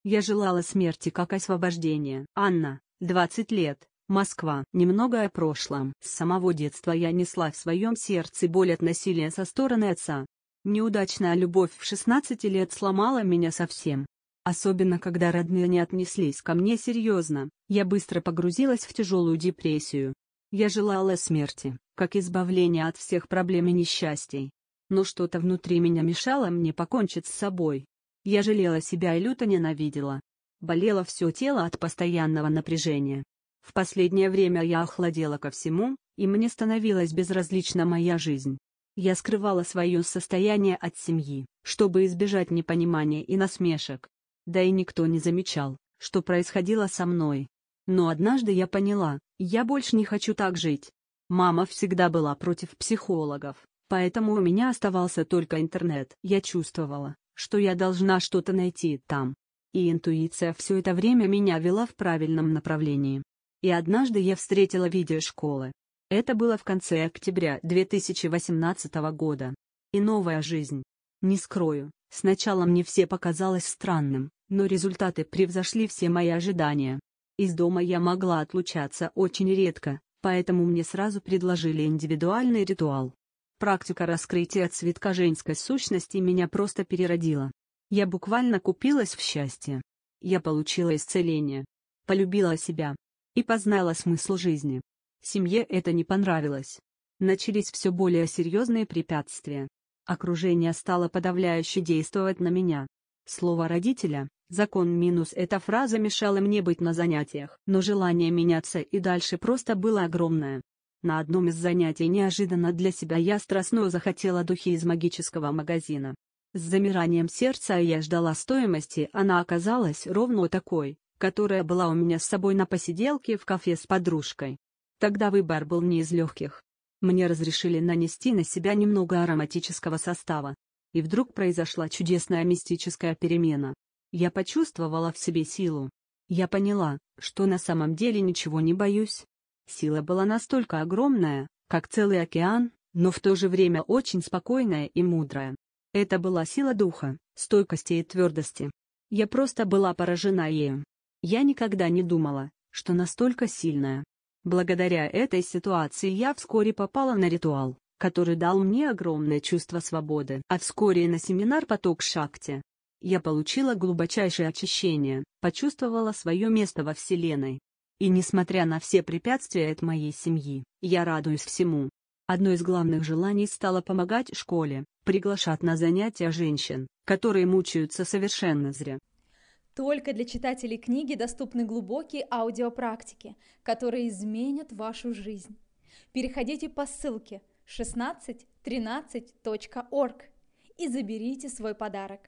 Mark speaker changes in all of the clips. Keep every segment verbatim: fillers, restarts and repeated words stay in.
Speaker 1: Я желала смерти как освобождения. Анна, двадцать лет, Москва. Немного о прошлом. С самого детства я несла в своем сердце боль от насилия со стороны отца. Неудачная любовь в шестнадцать лет сломала меня совсем. Особенно когда родные не отнеслись ко мне серьезно, я быстро погрузилась в тяжелую депрессию. Я желала смерти, как избавления от всех проблем и несчастий. Но что-то внутри меня мешало мне покончить с собой. Я жалела себя и люто ненавидела. Болело все тело от постоянного напряжения. В последнее время я охладела ко всему, и мне становилась безразлична моя жизнь. Я скрывала свое состояние от семьи, чтобы избежать непонимания и насмешек. Да и никто не замечал, что происходило со мной. Но однажды я поняла, я больше не хочу так жить. Мама всегда была против психологов, поэтому у меня оставался только интернет. Я чувствовала, что я должна что-то найти там. И интуиция все это время меня вела в правильном направлении. И однажды я встретила видеошколы. Это было в конце октября две тысячи восемнадцатого года. И новая жизнь. Не скрою, сначала мне все показалось странным, но результаты превзошли все мои ожидания. Из дома я могла отлучаться очень редко, поэтому мне сразу предложили индивидуальный ритуал. Практика раскрытия цветка женской сущности меня просто переродила. Я буквально купилась в счастье. Я получила исцеление. Полюбила себя. И познала смысл жизни. Семье это не понравилось. Начались все более серьезные препятствия. Окружение стало подавляюще действовать на меня. Слово родителя, закон минус эта фраза мешала мне быть на занятиях. Но желание меняться и дальше просто было огромное. На одном из занятий неожиданно для себя я страстно захотела духи из магического магазина. С замиранием сердца я ждала стоимости, она оказалась ровно такой, которая была у меня с собой на посиделке в кафе с подружкой. Тогда выбор был не из легких. Мне разрешили нанести на себя немного ароматического состава. И вдруг произошла чудесная мистическая перемена. Я почувствовала в себе силу. Я поняла, что на самом деле ничего не боюсь. Сила была настолько огромная, как целый океан, но в то же время очень спокойная и мудрая. Это была сила духа, стойкости и твердости. Я просто была поражена ею. Я никогда не думала, что настолько сильная. Благодаря этой ситуации я вскоре попала на ритуал, который дал мне огромное чувство свободы. А вскоре и на семинар «Поток Шакти». Я получила глубочайшее очищение, почувствовала свое место во Вселенной. И несмотря на все препятствия от моей семьи, я радуюсь всему. Одно из главных желаний стало помогать школе, приглашать на занятия женщин, которые мучаются совершенно зря.
Speaker 2: Только для читателей книги доступны глубокие аудиопрактики, которые изменят вашу жизнь. Переходите по ссылке шестнадцать тринадцать точка орг и заберите свой подарок.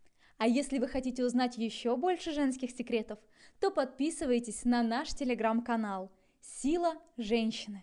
Speaker 2: А если вы хотите узнать еще больше женских секретов, то подписывайтесь на наш телеграм-канал «Сила женщины».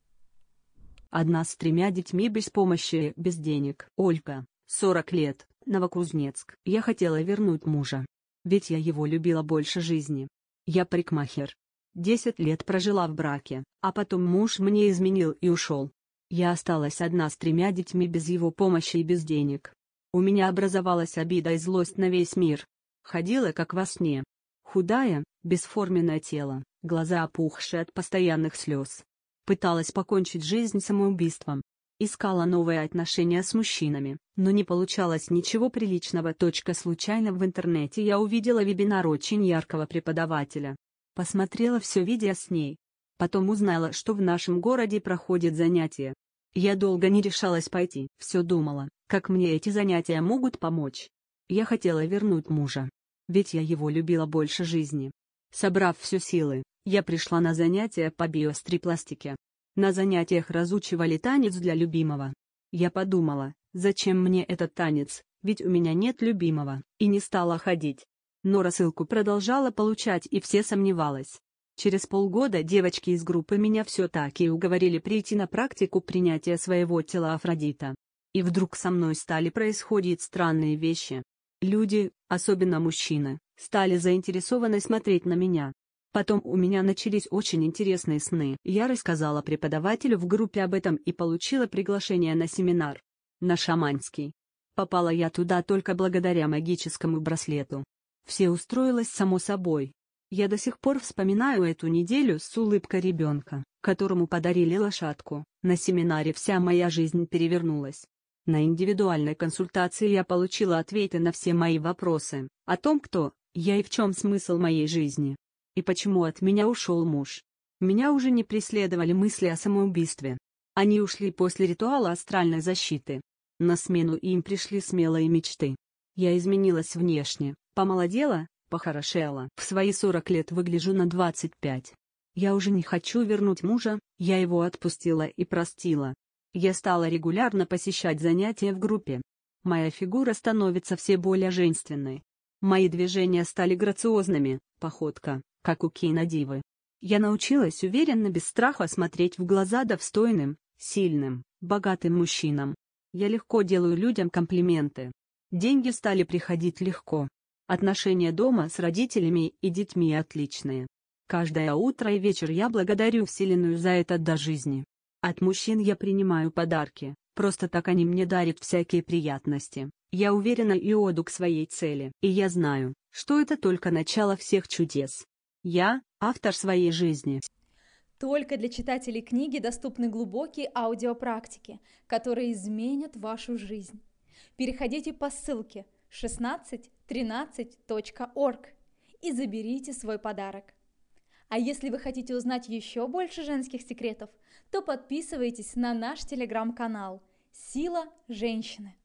Speaker 1: Одна с тремя детьми без помощи, без денег. Ольга, сорок лет, Новокузнецк. Я хотела вернуть мужа. Ведь я его любила больше жизни. Я парикмахер. Десять лет прожила в браке, а потом муж мне изменил и ушел. Я осталась одна с тремя детьми без его помощи и без денег. У меня образовалась обида и злость на весь мир. Ходила как во сне. Худая, бесформенное тело, глаза опухшие от постоянных слез. Пыталась покончить жизнь самоубийством. Искала новые отношения с мужчинами, но не получалось ничего приличного. Точка случайно в интернете я увидела вебинар очень яркого преподавателя. Посмотрела все видео с ней. Потом узнала, что в нашем городе проходит занятие. Я долго не решалась пойти. Все думала, как мне эти занятия могут помочь. Я хотела вернуть мужа. Ведь я его любила больше жизни. Собрав все силы, я пришла на занятия по биострипластике. На занятиях разучивали танец для любимого. Я подумала, зачем мне этот танец, ведь у меня нет любимого, и не стала ходить. Но рассылку продолжала получать, и все сомневалась. Через полгода девочки из группы меня все-таки уговорили прийти на практику принятия своего тела Афродита. И вдруг со мной стали происходить странные вещи. Люди, особенно мужчины, стали заинтересованно смотреть на меня. Потом у меня начались очень интересные сны. Я рассказала преподавателю в группе об этом и получила приглашение на семинар. На шаманский. Попала я туда только благодаря магическому браслету. Все устроилось само собой. Я до сих пор вспоминаю эту неделю с улыбкой ребенка, которому подарили лошадку. На семинаре вся моя жизнь перевернулась. На индивидуальной консультации я получила ответы на все мои вопросы о том, кто я и в чем смысл моей жизни. И почему от меня ушел муж. Меня уже не преследовали мысли о самоубийстве. Они ушли после ритуала астральной защиты. На смену им пришли смелые мечты. Я изменилась внешне, помолодела, похорошела. В свои сорок лет выгляжу на двадцать пять. Я уже не хочу вернуть мужа, я его отпустила и простила. Я стала регулярно посещать занятия в группе. Моя фигура становится все более женственной. Мои движения стали грациозными, походка, как у кинодивы. Я научилась уверенно без страха смотреть в глаза достойным, сильным, богатым мужчинам. Я легко делаю людям комплименты. Деньги стали приходить легко. Отношения дома с родителями и детьми отличные. Каждое утро и вечер я благодарю Вселенную за это до жизни. От мужчин я принимаю подарки, просто так они мне дарят всякие приятности. Я уверена и иду к своей цели. И я знаю, что это только начало всех чудес. Я – автор своей жизни.
Speaker 2: Только для читателей книги доступны глубокие аудиопрактики, которые изменят вашу жизнь. Переходите по ссылке шестнадцать тринадцать точка орг и заберите свой подарок. А если вы хотите узнать еще больше женских секретов, то подписывайтесь на наш телеграм-канал «Сила женщины».